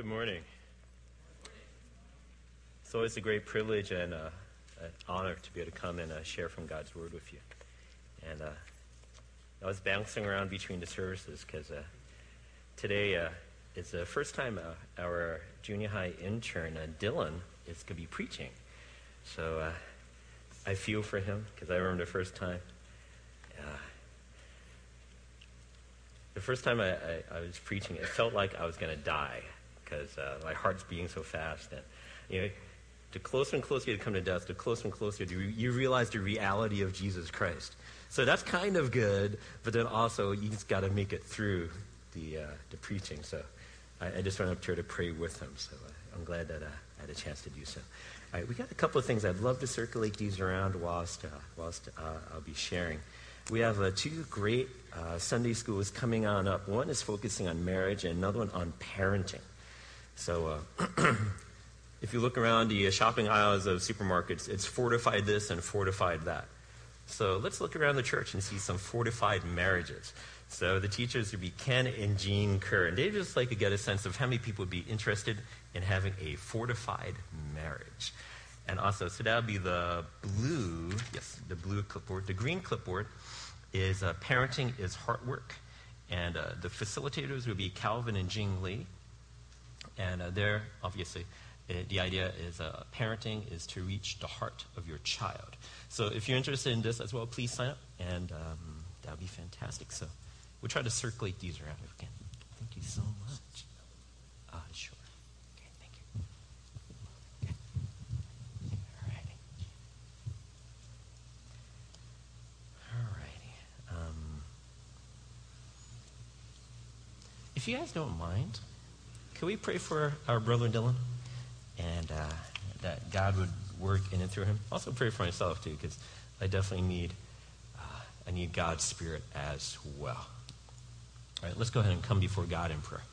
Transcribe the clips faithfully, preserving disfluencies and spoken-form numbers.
Good morning. It's always a great privilege and uh, an honor to be able to come and uh, share from God's Word with you. And uh, I was bouncing around between the services because uh, today uh, is the first time uh, our junior high intern, uh, Dylan, is going to be preaching. So uh, I feel for him because I remember the first time. Uh, the first time I, I, I was preaching, it felt like I was going to die because uh, my heart's beating so fast. And you know, the closer and closer you come to death, the closer and closer you, you realize the reality of Jesus Christ. So that's kind of good, but then also you just got to make it through the uh, the preaching. So I, I just went up here to pray with him. So uh, I'm glad that uh, I had a chance to do so. All right, we got a couple of things. I'd love to circulate these around whilst, uh, whilst uh, I'll be sharing. We have uh, two great uh, Sunday schools coming on up. One is focusing on marriage and another one on parenting. So uh, if you look around the shopping aisles of supermarkets, it's fortified this and fortified that. So let's look around the church and see some fortified marriages. So the teachers would be Ken and Jean Kerr, and they'd just like to get a sense of how many people would be interested in having a fortified marriage. And also, so that would be the blue, yes, the blue clipboard. The green clipboard is uh, Parenting is Heart Work. And uh, the facilitators would be Calvin and Jing Lee. And uh, there, obviously, uh, the idea is uh, parenting is to reach the heart of your child. So if you're interested in this as well, please sign up, and um, that would be fantastic. So we'll try to circulate these around if we can. Thank you so much. Uh, sure. Okay, thank you. Okay. All righty. All righty. Um, if you guys don't mind, can we pray for our brother Dylan? And uh, that God would work in and through him. Also pray for myself too, because I definitely need uh, I need God's Spirit as well. All right, let's go ahead and come before God in prayer.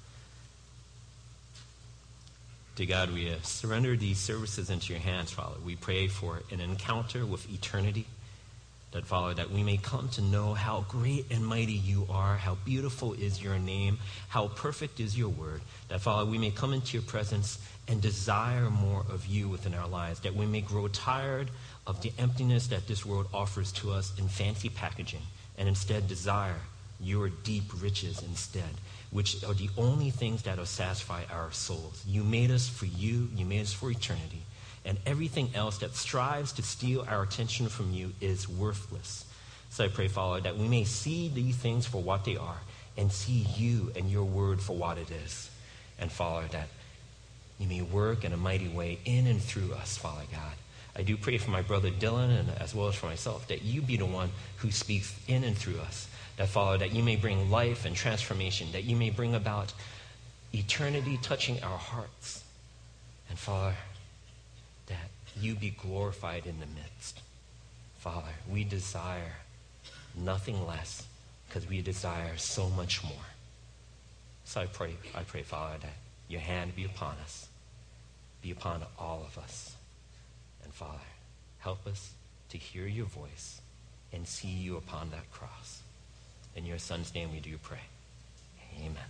Dear God, we uh, surrender these services into your hands, Father. We pray for an encounter with eternity. That, Father, that we may come to know how great and mighty you are, how beautiful is your name, how perfect is your word. That, Father, we may come into your presence and desire more of you within our lives. That we may grow tired of the emptiness that this world offers to us in fancy packaging, and instead desire your deep riches instead, which are the only things that will satisfy our souls. You made us for you. You made us for eternity. And everything else that strives to steal our attention from you is worthless. So I pray, Father, that we may see these things for what they are and see you and your word for what it is. And, Father, that you may work in a mighty way in and through us, Father God. I do pray for my brother Dylan and as well as for myself, that you be the one who speaks in and through us. That, Father, that you may bring life and transformation, that you may bring about eternity touching our hearts. And, Father, that you be glorified in the midst. Father, we desire nothing less because we desire so much more. So I pray, I pray, Father, that your hand be upon us, be upon all of us. And Father, help us to hear your voice and see you upon that cross. In your Son's name we do pray. Amen.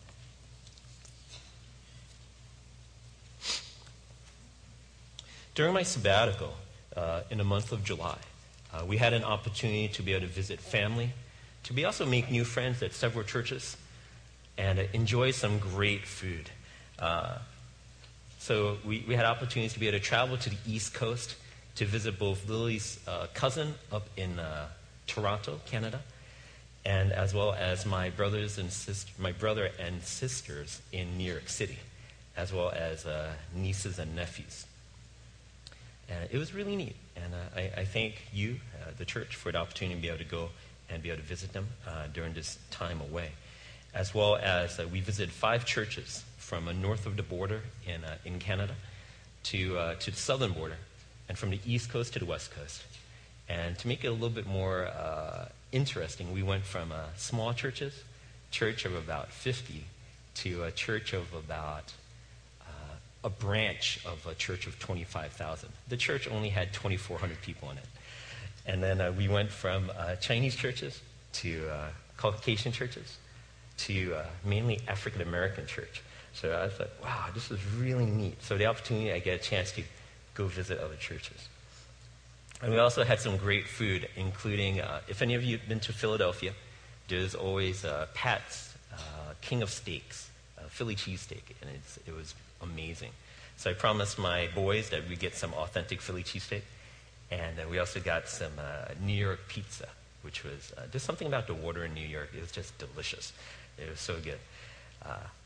During my sabbatical, uh, in the month of July, uh, we had an opportunity to be able to visit family, to be also make new friends at several churches, and uh, enjoy some great food. Uh, so we, we had opportunities to be able to travel to the East Coast to visit both Lily's uh, cousin up in uh, Toronto, Canada, and as well as my brothers and sister, my brother and sisters in New York City, as well as uh, nieces and nephews. And it was really neat. And uh, I, I thank you, uh, the church, for the opportunity to be able to go and be able to visit them uh, during this time away. As well as uh, we visited five churches from uh, north of the border in uh, in Canada to uh, to the southern border, and from the east coast to the west coast. And to make it a little bit more uh, interesting, we went from uh, small churches, church of about fifty, to a church of about a branch of a church of twenty-five thousand. The church only had twenty-four hundred people in it. And then uh, we went from uh, Chinese churches to uh, Caucasian churches to uh, mainly African American church. So I thought, wow, this is really neat. So the opportunity, I get a chance to go visit other churches. And we also had some great food, including, uh, if any of you have been to Philadelphia, there's always uh, Pat's uh, King of Steaks, uh, Philly cheesesteak, and it's, it was amazing. So I promised my boys that we'd get some authentic Philly cheesesteak, and uh, we also got some uh, New York pizza, which was, uh, there's something about the water in New York. It was just delicious. It was so good. Uh,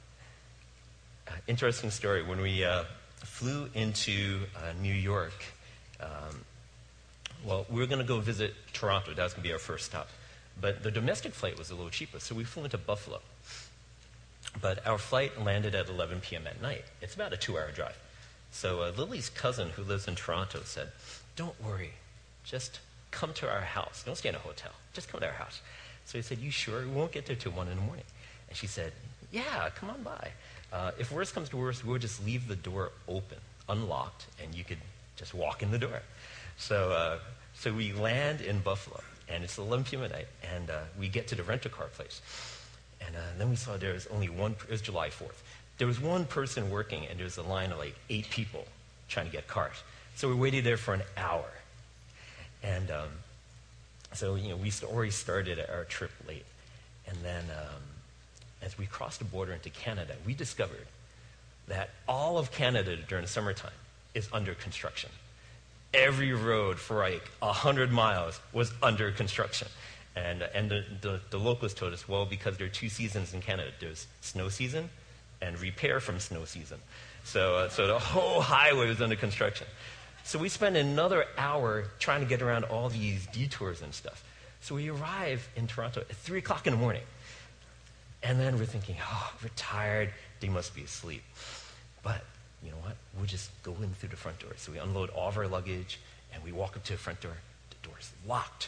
uh, interesting story. When we uh, flew into uh, New York, um, well, we were going to go visit Toronto. That was going to be our first stop. But the domestic flight was a little cheaper, so we flew into Buffalo. But our flight landed at eleven p.m. at night. It's about a two-hour drive. So uh, Lily's cousin, who lives in Toronto, said, don't worry, just come to our house. Don't stay in a hotel. Just come to our house. So he said, you sure? We won't get there till one in the morning. And she said, yeah, come on by. Uh, if worse comes to worse, we'll just leave the door open, unlocked, and you could just walk in the door. So uh, so we land in Buffalo, and it's eleven p.m. at night, and uh, we get to the rent-a-car place. And uh, then we saw there was only one, it was July fourth. There was one person working, and there was a line of like eight people trying to get cars. So we waited there for an hour. And um, so, you know, we already started our trip late. And then um, as we crossed the border into Canada, we discovered that all of Canada during the summertime is under construction. Every road for like one hundred miles was under construction. And, uh, and the, the, the locals told us, well, because there are two seasons in Canada. There's snow season and repair from snow season. So, uh, so the whole highway was under construction. So we spent another hour trying to get around all these detours and stuff. So we arrive in Toronto at three o'clock in the morning. And then we're thinking, oh, we're tired. They must be asleep. But you know what? We'll just go in through the front door. So we unload all of our luggage, and we walk up to the front door. The door's locked.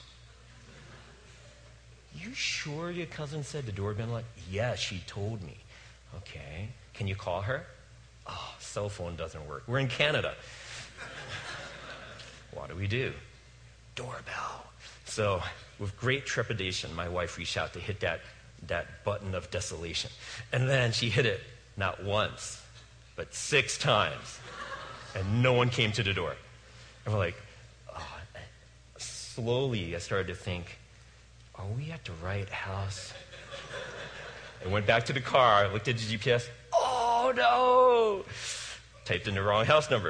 You sure your cousin said the door had been locked? Yeah, she told me. Okay. Can you call her? Oh, cell phone doesn't work. We're in Canada. What do we do? Doorbell. So with great trepidation, my wife reached out to hit that, that button of desolation. And then she hit it not once, but six times. And no one came to the door. And we're like, oh. Slowly I started to think, are we at the right house? I went back to the car, looked at the G P S. Oh, no! Typed in the wrong house number.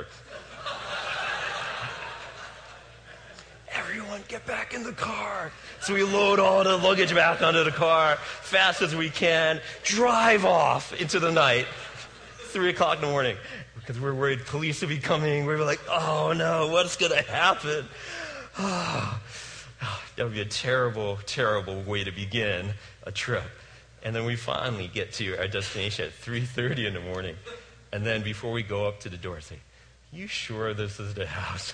Everyone, get back in the car. So we load all the luggage back onto the car, fast as we can, drive off into the night, three o'clock in the morning, because we're worried police will be coming. We were like, oh, no, what's going to happen? Oh. That would be a terrible, terrible way to begin a trip. And then we finally get to our destination at three thirty in the morning. And then before we go up to the door, I say, you sure this is the house?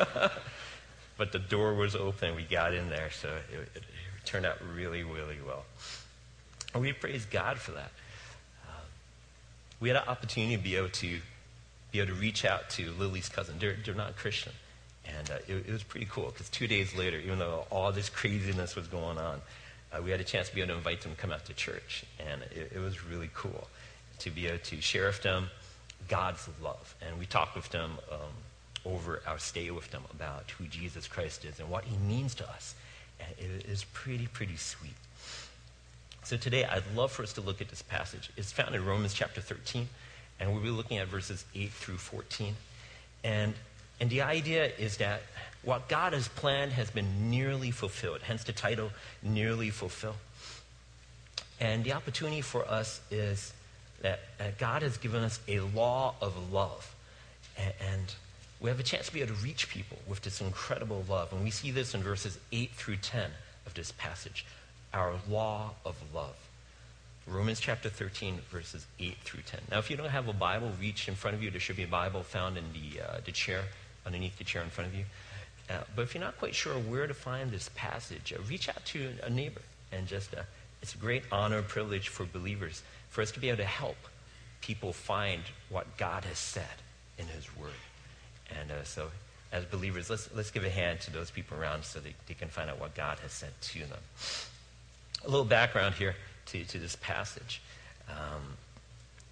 But the door was open. We got in there, so it, it, it turned out really, really well. And we praise God for that. Um, we had an opportunity to be able to be able to reach out to Lily's cousin. They're, they're not Christian. And uh, it, it was pretty cool, because two days later, even though all this craziness was going on, uh, we had a chance to be able to invite them to come out to church. And it, it was really cool to be able to share with them God's love. And we talked with them um, over our stay with them about who Jesus Christ is and what he means to us. And it is pretty, pretty sweet. So today, I'd love for us to look at this passage. It's found in Romans chapter thirteen, and we'll be looking at verses eight through fourteen. And And the idea is that what God has planned has been nearly fulfilled, hence the title, Nearly Fulfilled. And the opportunity for us is that, that God has given us a law of love. And, and we have a chance to be able to reach people with this incredible love. And we see this in verses eight through ten of this passage, our law of love. Romans chapter thirteen, verses eight through ten. Now, if you don't have a Bible, reach in front of you. There should be a Bible found in the, uh, the chair, underneath the chair in front of you. Uh, but if you're not quite sure where to find this passage, uh, reach out to a neighbor. And just, uh, it's a great honor, privilege for believers, for us to be able to help people find what God has said in his word. And uh, so, as believers, let's, let's give a hand to those people around so they, they can find out what God has said to them. A little background here to, to this passage. Um,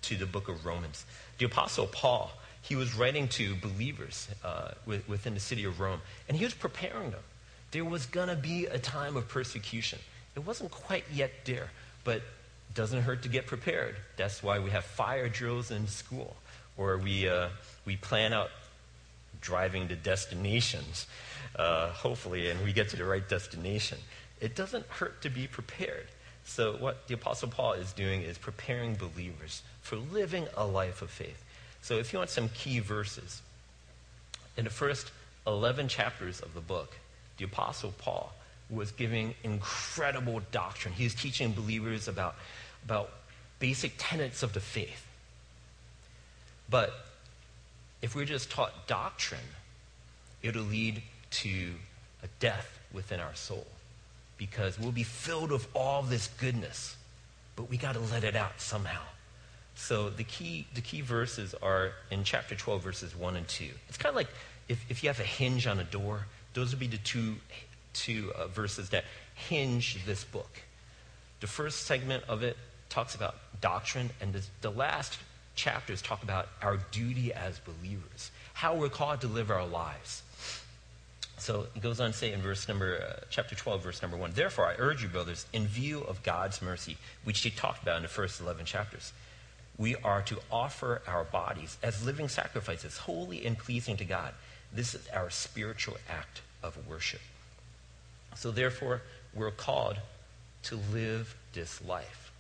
to the book of Romans. The Apostle Paul, he was writing to believers uh, with, within the city of Rome, and he was preparing them. There was going to be a time of persecution. It wasn't quite yet there, but it doesn't hurt to get prepared. That's why we have fire drills in school, or we, uh, we plan out driving to destinations, uh, hopefully, and we get to the right destination. It doesn't hurt to be prepared. So what the Apostle Paul is doing is preparing believers for living a life of faith. So if you want some key verses, in the first eleven chapters of the book, the Apostle Paul was giving incredible doctrine. He was teaching believers about, about basic tenets of the faith. But if we're just taught doctrine, it'll lead to a death within our soul, because we'll be filled with all this goodness, but we got to let it out somehow. So the key the key verses are in chapter twelve, verses one and two. It's kind of like if, if you have a hinge on a door, those would be the two, two uh, verses that hinge this book. The first segment of it talks about doctrine, and the, the last chapters talk about our duty as believers, how we're called to live our lives. So it goes on to say in verse number, uh, chapter twelve, verse number one, "Therefore I urge you, brothers, in view of God's mercy," which he talked about in the first eleven chapters, "we are to offer our bodies as living sacrifices, holy and pleasing to God. This is our spiritual act of worship." So therefore, we're called to live this life.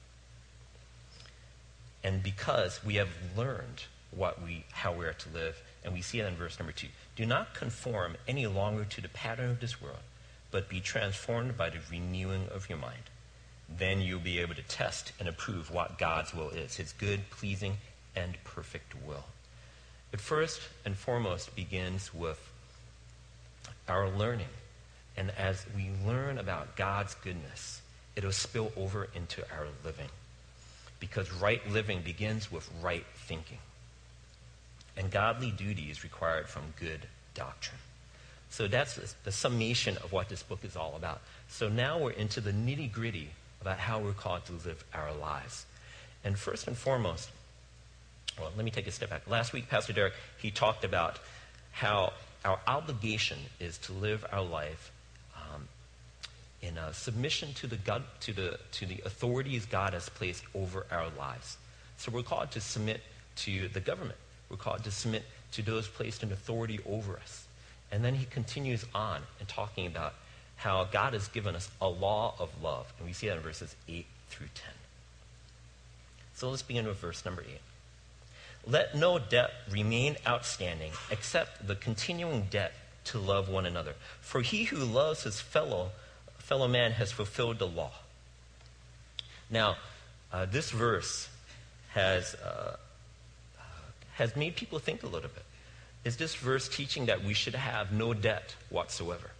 And because we have learned what we, how we are to live, and we see that in verse number two, "Do not conform any longer to the pattern of this world, but be transformed by the renewing of your mind. Then you'll be able to test and approve what God's will is, his good, pleasing, and perfect will." It first and foremost begins with our learning. And as we learn about God's goodness, it'll spill over into our living. Because right living begins with right thinking. And godly duty is required from good doctrine. So that's the summation of what this book is all about. So now we're into the nitty-gritty about how we're called to live our lives. And first and foremost, well, let me take a step back. Last week, Pastor Derek, he talked about how our obligation is to live our life um, in a submission to the God, to the to the authorities God has placed over our lives. So we're called to submit to the government. We're called to submit to those placed in authority over us. And then he continues on in talking about how God has given us a law of love. And we see that in verses eight through ten. So let's begin with verse number eight. "Let no debt remain outstanding except the continuing debt to love one another. For he who loves his fellow fellow man has fulfilled the law." Now, uh, this verse has uh, has made people think a little bit. Is this verse teaching that we should have no debt whatsoever?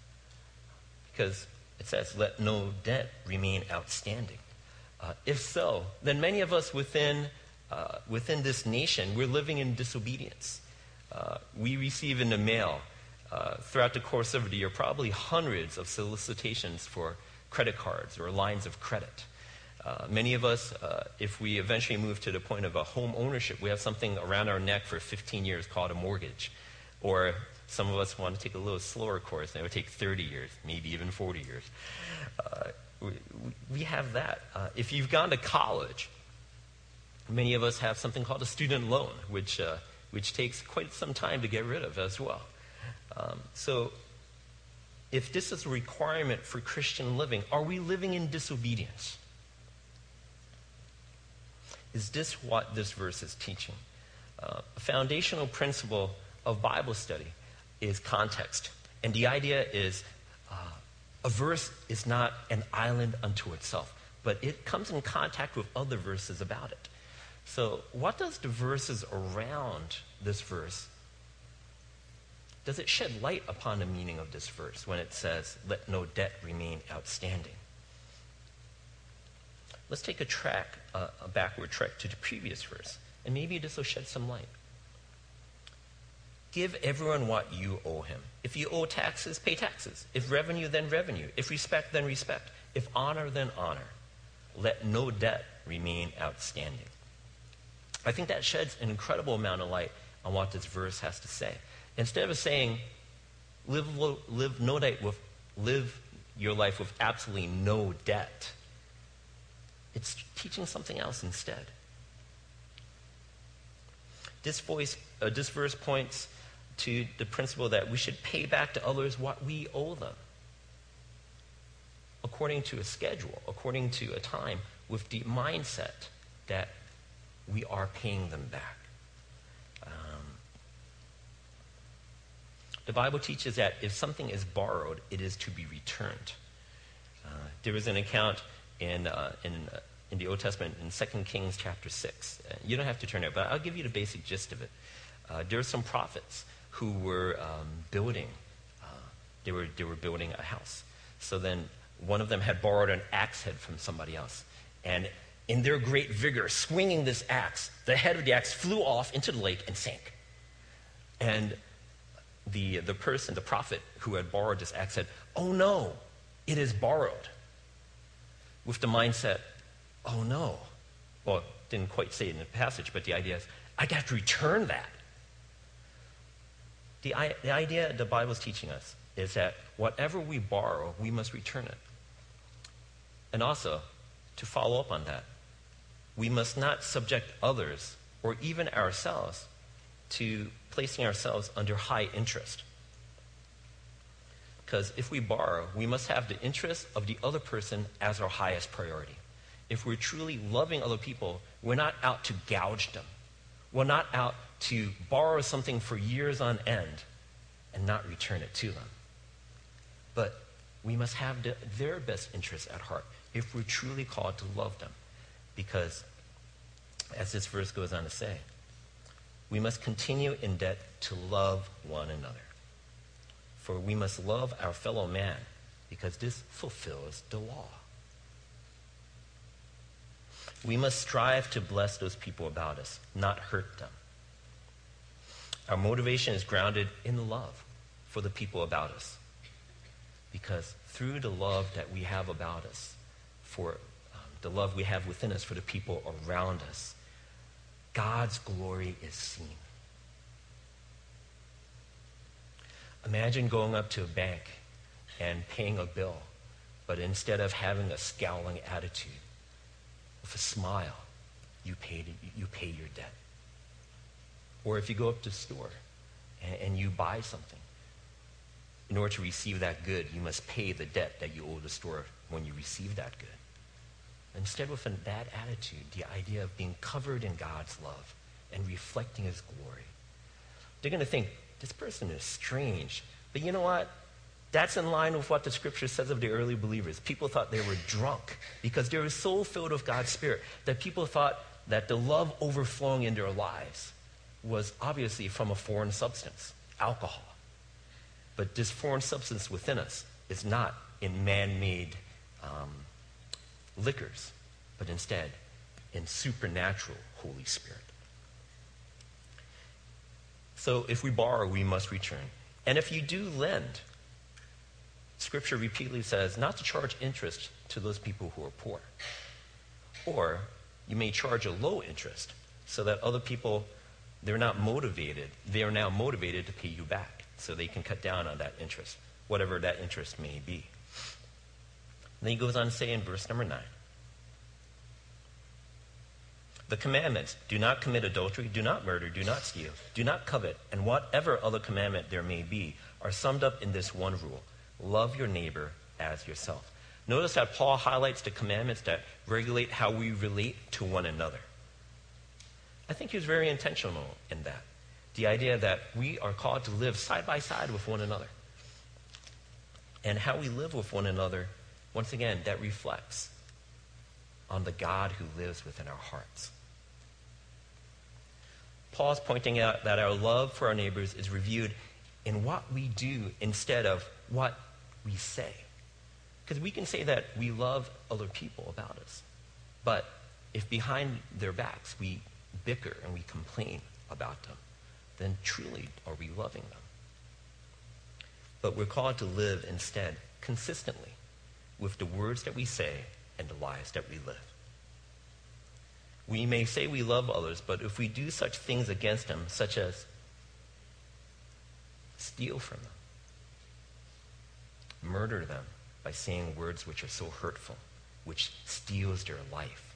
Because it says, "Let no debt remain outstanding." Uh, if so, then many of us within uh, within this nation, we're living in disobedience. Uh, we receive in the mail uh, throughout the course of the year probably hundreds of solicitations for credit cards or lines of credit. Uh, many of us, uh, if we eventually move to the point of a home ownership, we have something around our neck for fifteen years called a mortgage. Or some of us want to take a little slower course, and it would take thirty years, maybe even forty years. Uh, we, we have that. Uh, if you've gone to college, many of us have something called a student loan, which, uh, which takes quite some time to get rid of as well. Um, so if this is a requirement for Christian living, are we living in disobedience? Is this what this verse is teaching? Uh, a foundational principle of Bible study is context. And the idea is uh, a verse is not an island unto itself, but it comes in contact with other verses about it. So what does the verses around this verse, does it shed light upon the meaning of this verse when it says, "Let no debt remain outstanding"? Let's take a track, uh, a backward trek to the previous verse, and maybe this will shed some light. "Give everyone what you owe him. If you owe taxes, pay taxes. If revenue, then revenue. If respect, then respect. If honor, then honor. Let no debt remain outstanding." I think that sheds an incredible amount of light on what this verse has to say. Instead of saying, live, live, no debt with, live your life with absolutely no debt, it's teaching something else instead. This, voice, uh, this verse points to the principle that we should pay back to others what we owe them, according to a schedule, according to a time, with the mindset that we are paying them back. Um, the Bible teaches that if something is borrowed, it is to be returned. Uh, there was an account in uh, in uh, in the Old Testament in Second Kings chapter six. Uh, you don't have to turn it, but I'll give you the basic gist of it. Uh, there were some prophets who were um, building. Uh, they were they were building a house. So then one of them had borrowed an axe head from somebody else, and in their great vigor, swinging this axe, the head of the axe flew off into the lake and sank. And the, the person, the prophet who had borrowed this axe said, "Oh no, it is borrowed." With the mindset, oh no. Well, didn't quite say it in the passage, but the idea is, I got to return that. The, the idea the Bible is teaching us is that whatever we borrow, we must return it. And also, to follow up on that, we must not subject others or even ourselves to placing ourselves under high interest. Because if we borrow, we must have the interest of the other person as our highest priority. If we're truly loving other people, we're not out to gouge them. We're not out to borrow something for years on end and not return it to them. But we must have the, their best interests at heart if we're truly called to love them. Because, as this verse goes on to say, we must continue in debt to love one another. For we must love our fellow man, because this fulfills the law. We must strive to bless those people about us, not hurt them. Our motivation is grounded in love for the people about us. Because through the love that we have about us, for um, the love we have within us for the people around us, God's glory is seen. Imagine going up to a bank and paying a bill, but instead of having a scowling attitude, with a smile, you pay, you pay your debt. Or if you go up to the store and, and you buy something, in order to receive that good, you must pay the debt that you owe the store when you receive that good. Instead, with that attitude, the idea of being covered in God's love and reflecting his glory, they're going to think, this person is strange. But you know what? That's in line with what the scripture says of the early believers. People thought they were drunk because they were so filled with God's Spirit that people thought that the love overflowing in their lives was obviously from a foreign substance, alcohol. But this foreign substance within us is not in man-made um, liquors, but instead in supernatural Holy Spirit. So if we borrow, we must return. And if you do lend, Scripture repeatedly says not to charge interest to those people who are poor. Or you may charge a low interest so that other people, they're not motivated. They are now motivated to pay you back so they can cut down on that interest, whatever that interest may be. And then he goes on to say in verse number nine, the commandments, do not commit adultery, do not murder, do not steal, do not covet, and whatever other commandment there may be, are summed up in this one rule: love your neighbor as yourself. Notice that Paul highlights the commandments that regulate how we relate to one another. I think he was very intentional in that. The idea that we are called to live side by side with one another. And how we live with one another, once again, that reflects on the God who lives within our hearts. Paul's pointing out that our love for our neighbors is reviewed in what we do instead of what we say. Because we can say that we love other people about us, but if behind their backs we bicker and we complain about them, then truly are we loving them? But we're called to live instead consistently with the words that we say and the lives that we live. We may say we love others, but if we do such things against them, such as steal from them, murder them by saying words which are so hurtful, which steals their life,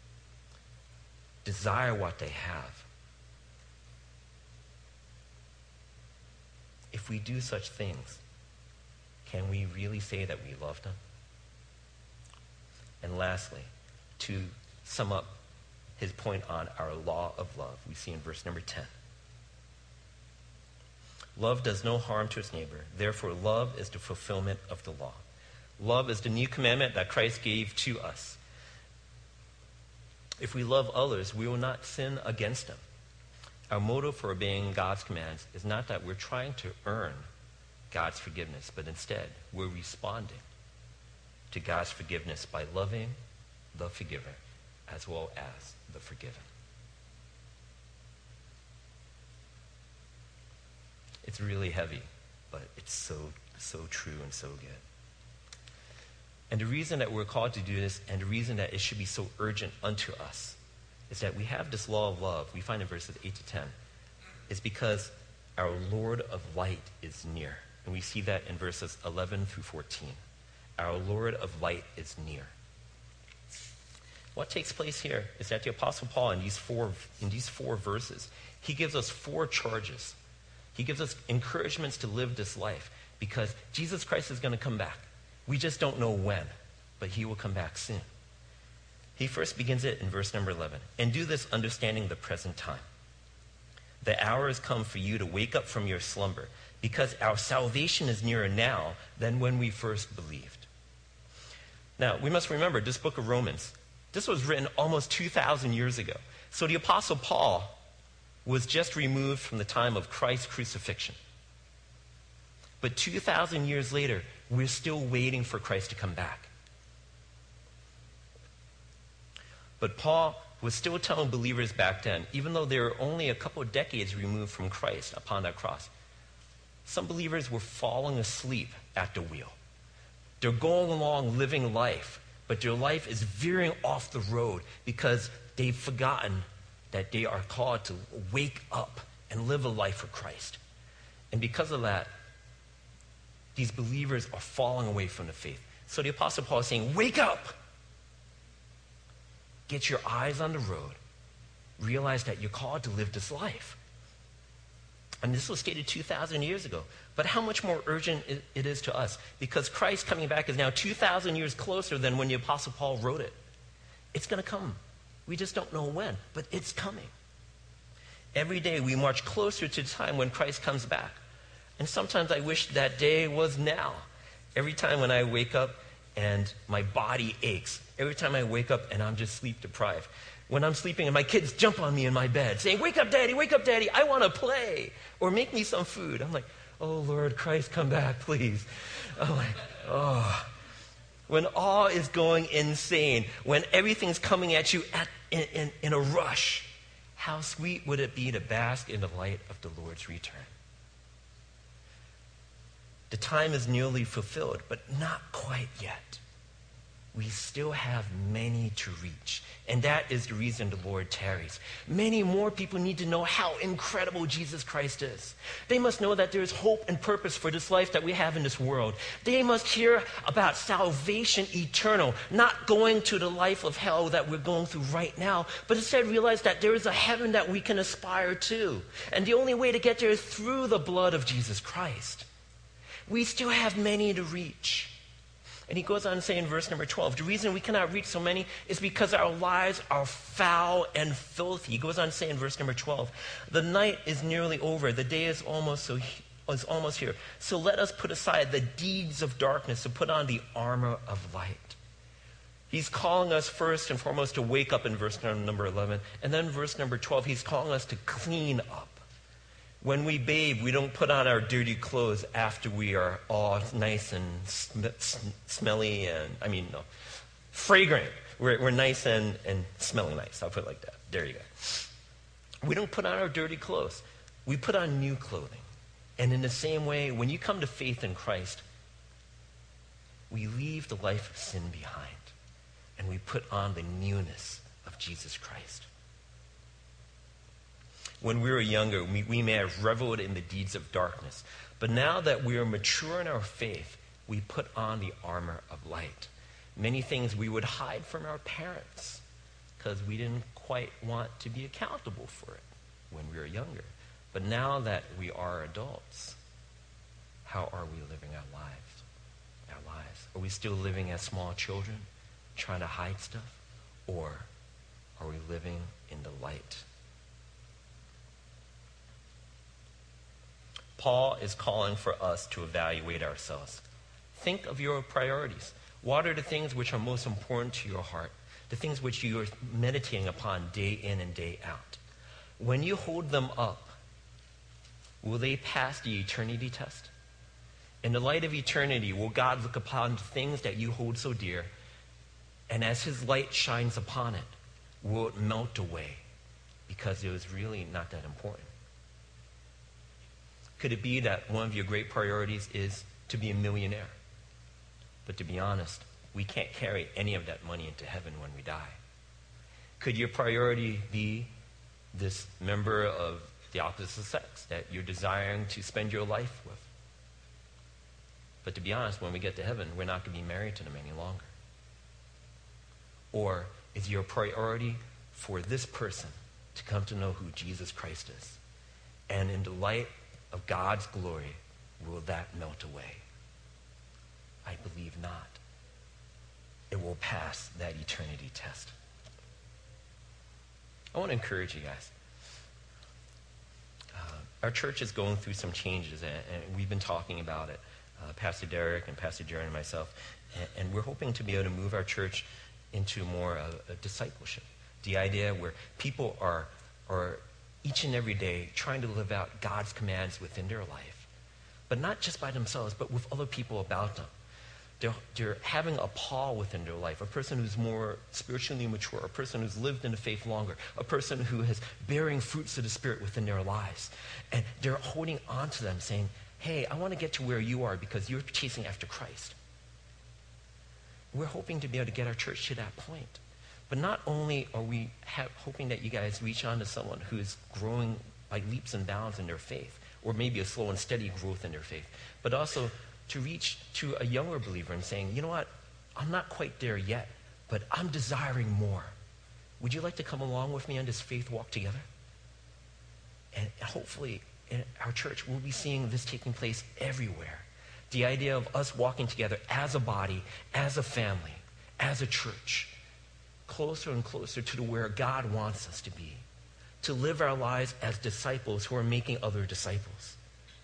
desire what they have, if we do such things, can we really say that we love them? And lastly, to sum up his point on our law of love, we see in verse number ten. Love does no harm to its neighbor. Therefore, love is the fulfillment of the law. Love is the new commandment that Christ gave to us. If we love others, we will not sin against them. Our motive for obeying God's commands is not that we're trying to earn God's forgiveness, but instead, we're responding to God's forgiveness by loving the forgiver as well as the forgiven. It's really heavy, but it's so, so true and so good. And the reason that we're called to do this, and the reason that it should be so urgent unto us, is that we have this law of love, we find in verses eight to ten, is because our Lord of light is near. And we see that in verses eleven through fourteen. Our Lord of light is near. What takes place here is that the Apostle Paul, in these four, in these four verses, he gives us four charges. He gives us encouragements to live this life because Jesus Christ is going to come back. We just don't know when, but he will come back soon. He first begins it in verse number eleven. And do this understanding the present time. The hour has come for you to wake up from your slumber because our salvation is nearer now than when we first believed. Now, we must remember this book of Romans, this was written almost two thousand years ago. So the Apostle Paul was just removed from the time of Christ's crucifixion. But two thousand years later, we're still waiting for Christ to come back. But Paul was still telling believers back then, even though they were only a couple of decades removed from Christ upon that cross, some believers were falling asleep at the wheel. They're going along living life, but their life is veering off the road because they've forgotten that they are called to wake up and live a life for Christ. And because of that, these believers are falling away from the faith. So the Apostle Paul is saying, wake up! Get your eyes on the road. Realize that you're called to live this life. And this was stated two thousand years ago. But how much more urgent it is to us? Because Christ coming back is now two thousand years closer than when the Apostle Paul wrote it. It's going to come. We just don't know when, but it's coming. Every day we march closer to the time when Christ comes back. And sometimes I wish that day was now. Every time when I wake up and my body aches, every time I wake up and I'm just sleep deprived, when I'm sleeping and my kids jump on me in my bed saying, wake up, Daddy, wake up, Daddy, I want to play, or make me some food. I'm like, oh, Lord, Christ, come back, please. I'm like, oh. When all is going insane, when everything's coming at you at, in, in, in a rush, how sweet would it be to bask in the light of the Lord's return? The time is nearly fulfilled, but not quite yet. We still have many to reach. And that is the reason the Lord tarries. Many more people need to know how incredible Jesus Christ is. They must know that there is hope and purpose for this life that we have in this world. They must hear about salvation eternal, not going to the life of hell that we're going through right now, but instead realize that there is a heaven that we can aspire to. And the only way to get there is through the blood of Jesus Christ. We still have many to reach. And he goes on to say in verse number twelve, the reason we cannot reach so many is because our lives are foul and filthy. He goes on to say in verse number twelve, the night is nearly over, the day is almost so is almost here. So let us put aside the deeds of darkness and put on the armor of light. He's calling us first and foremost to wake up in verse number eleven. And then verse number twelve, he's calling us to clean up. When we bathe, we don't put on our dirty clothes after we are all nice and sm- sm- smelly and, I mean, no, fragrant. We're, we're nice and, and smelling nice. I'll put it like that. There you go. We don't put on our dirty clothes. We put on new clothing. And in the same way, when you come to faith in Christ, we leave the life of sin behind and we put on the newness of Jesus Christ. When we were younger, we, we may have reveled in the deeds of darkness. But now that we are mature in our faith, we put on the armor of light. Many things we would hide from our parents because we didn't quite want to be accountable for it when we were younger. But now that we are adults, how are we living our lives? Our lives? Are we still living as small children, trying to hide stuff? Or are we living in the light? Paul is calling for us to evaluate ourselves. Think of your priorities. What are the things which are most important to your heart? The things which you are meditating upon day in and day out. When you hold them up, will they pass the eternity test? In the light of eternity, will God look upon the things that you hold so dear, and as his light shines upon it, will it melt away because it was really not that important? Could it be that one of your great priorities is to be a millionaire? But to be honest, we can't carry any of that money into heaven when we die. Could your priority be this member of the opposite sex that you're desiring to spend your life with? But to be honest, when we get to heaven, we're not going to be married to them any longer. Or is your priority for this person to come to know who Jesus Christ is? And in the light of God's glory, will that melt away? I believe not. It will pass that eternity test. I want to encourage you guys. Uh, our church is going through some changes, and, and we've been talking about it. Uh, Pastor Derek and Pastor Jerry and myself, and, and we're hoping to be able to move our church into more uh, a discipleship. The idea where people are, are each and every day trying to live out God's commands within their life, but not just by themselves, but with other people about them. They're, they're having a Paul within their life, a person who's more spiritually mature, a person who's lived in the faith longer, a person who is bearing fruits of the Spirit within their lives. And they're holding on to them saying, hey, I want to get to where you are because you're chasing after Christ. We're hoping to be able to get our church to that point. But not only are we ha- hoping that you guys reach on to someone who is growing by leaps and bounds in their faith, or maybe a slow and steady growth in their faith, but also to reach to a younger believer and saying, you know what, I'm not quite there yet, but I'm desiring more. Would you like to come along with me on this faith walk together? And hopefully in our church, we'll be seeing this taking place everywhere. The idea of us walking together as a body, as a family, as a church, closer and closer to where God wants us to be, to live our lives as disciples who are making other disciples.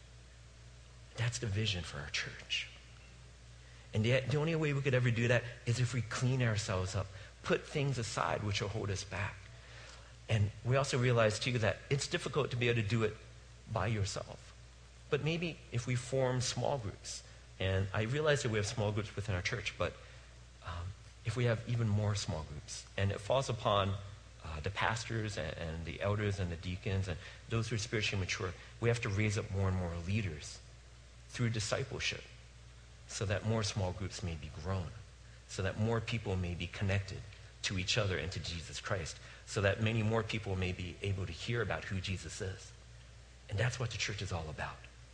That's the vision for our church. And the, the only way we could ever do that is if we clean ourselves up, put things aside which will hold us back. And we also realize, too, that it's difficult to be able to do it by yourself. But maybe if we form small groups, and I realize that we have small groups within our church, but um, if we have even more small groups, and it falls upon uh, the pastors and, and the elders and the deacons and those who are spiritually mature, we have to raise up more and more leaders through discipleship so that more small groups may be grown, so that more people may be connected to each other and to Jesus Christ, so that many more people may be able to hear about who Jesus is. And that's what the church is all about.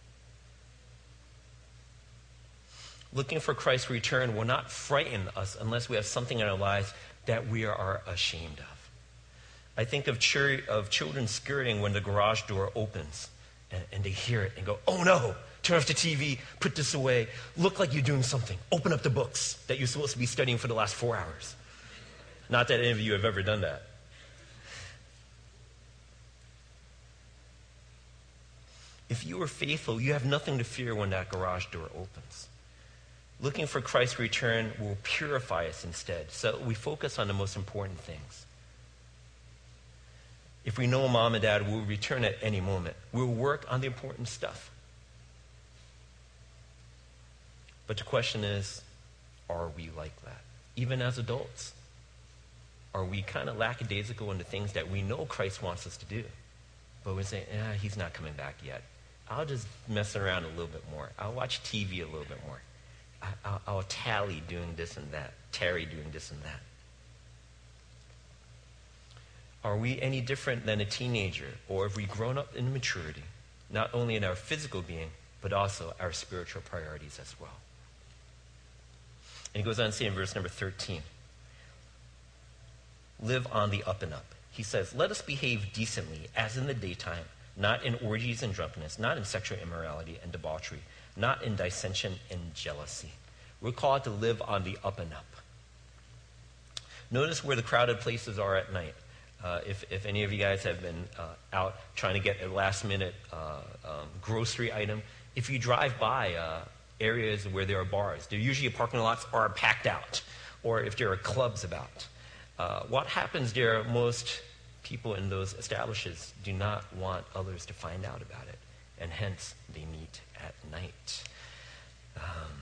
Looking for Christ's return will not frighten us unless we have something in our lives that we are ashamed of. I think of, ch- of children skirting when the garage door opens and, and they hear it and go, oh no, turn off the T V, put this away, look like you're doing something, open up the books that you're supposed to be studying for the last four hours. Not that any of you have ever done that. If you are faithful, you have nothing to fear when that garage door opens. Looking for Christ's return will purify us instead, so we focus on the most important things. If we know mom and dad will return at any moment, we'll work on the important stuff. But the question is, are we like that? Even as adults, are we kind of lackadaisical in the things that we know Christ wants us to do? But we're saying, eh, he's not coming back yet. I'll just mess around a little bit more. I'll watch T V a little bit more. I, I'll, I'll tally doing this and that. Terry doing this and that. Are we any different than a teenager, or have we grown up in maturity, not only in our physical being, but also our spiritual priorities as well? And he goes on to say in verse number thirteen, live on the up and up. He says, let us behave decently as in the daytime, not in orgies and drunkenness, not in sexual immorality and debauchery, not in dissension and jealousy. We're called to live on the up and up. Notice where the crowded places are at night. Uh, if, if any of you guys have been uh, out trying to get a last-minute uh, um, grocery item, if you drive by uh, areas where there are bars, there usually parking lots are packed out, or if there are clubs about. Uh, what happens there, most people in those establishments do not want others to find out about it, and hence they meet at night. Um,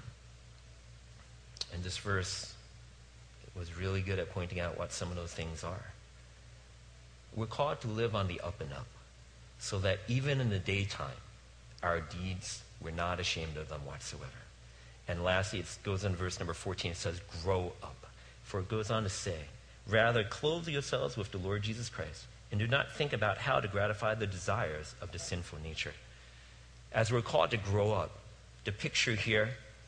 and this verse was really good at pointing out what some of those things are. We're called to live on the up and up, so that even in the daytime, our deeds, we're not ashamed of them whatsoever. And lastly, it goes in verse number fourteen, it says, grow up. For it goes on to say, rather clothe yourselves with the Lord Jesus Christ, and do not think about how to gratify the desires of the sinful nature. As we're called to grow up, the picture here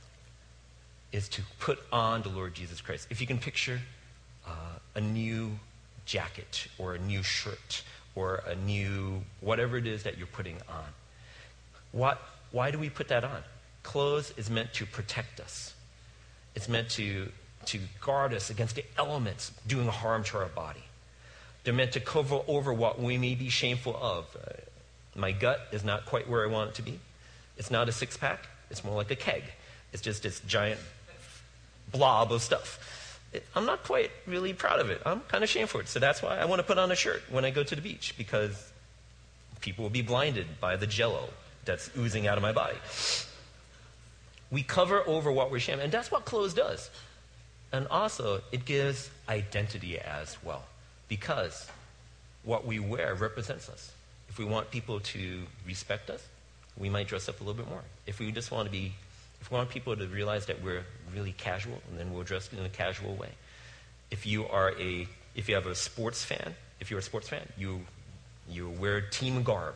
is to put on the Lord Jesus Christ. If you can picture uh, a new jacket or a new shirt or a new whatever it is that you're putting on. What, why do we put that on? Clothes is meant to protect us. It's meant to, to guard us against the elements doing harm to our body. They're meant to cover over what we may be shameful of. Uh, my gut is not quite where I want it to be. It's not a six-pack. It's more like a keg. It's just this giant blob of stuff. It, I'm not quite really proud of it. I'm kind of ashamed for it. So that's why I want to put on a shirt when I go to the beach, because people will be blinded by the jello that's oozing out of my body. We cover over what we're ashamed of, and that's what clothes does. And also, it gives identity as well, because what we wear represents us. If we want people to respect us, we might dress up a little bit more. If we just want to be If we want people to realize that we're really casual, and then we'll dress in a casual way. If you are a, if you have a sports fan, if you're a sports fan, you, you wear team garb.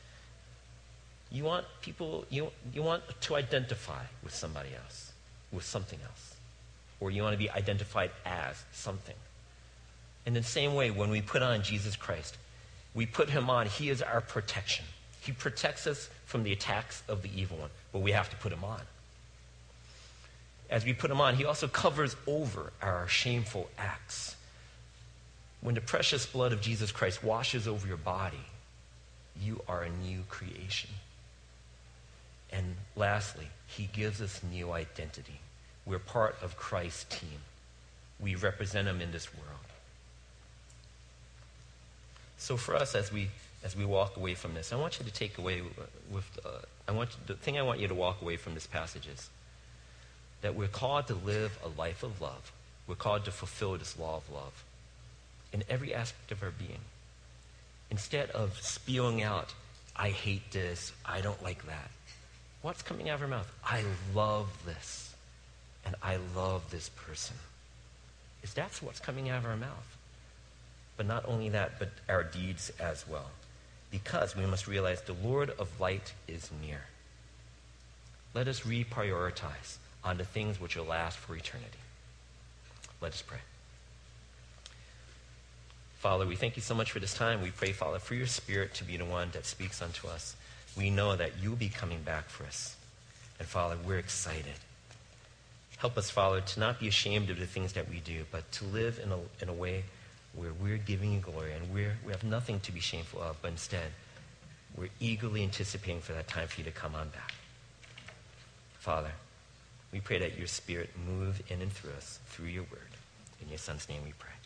You want people, you, you want to identify with somebody else, with something else. Or you want to be identified as something. In the same way, when we put on Jesus Christ, we put him on, he is our protection. He protects us from the attacks of the evil one, but we have to put him on. As we put him on, he also covers over our shameful acts. When the precious blood of Jesus Christ washes over your body, you are a new creation. And lastly, he gives us new identity. We're part of Christ's team. We represent him in this world. So for us, as we as we walk away from this, I want you to take away with uh, I want you, the thing I want you to walk away from this passage is that we're called to live a life of love. We're called to fulfill this law of love in every aspect of our being. Instead of spewing out, I hate this, I don't like that. What's coming out of our mouth? I love this, and I love this person. Is that's what's coming out of our mouth. But not only that, but our deeds as well. Because we must realize the Lord of light is near. Let us reprioritize on the things which will last for eternity. Let us pray. Father, we thank you so much for this time. We pray, Father, for your Spirit to be the one that speaks unto us. We know that you'll be coming back for us. And Father, we're excited. Help us, Father, to not be ashamed of the things that we do, but to live in a, in a way where we're giving you glory, and we're, we have nothing to be shameful of, but instead, we're eagerly anticipating for that time for you to come on back. Father, we pray that your Spirit move in and through us, through your word. In your Son's name we pray.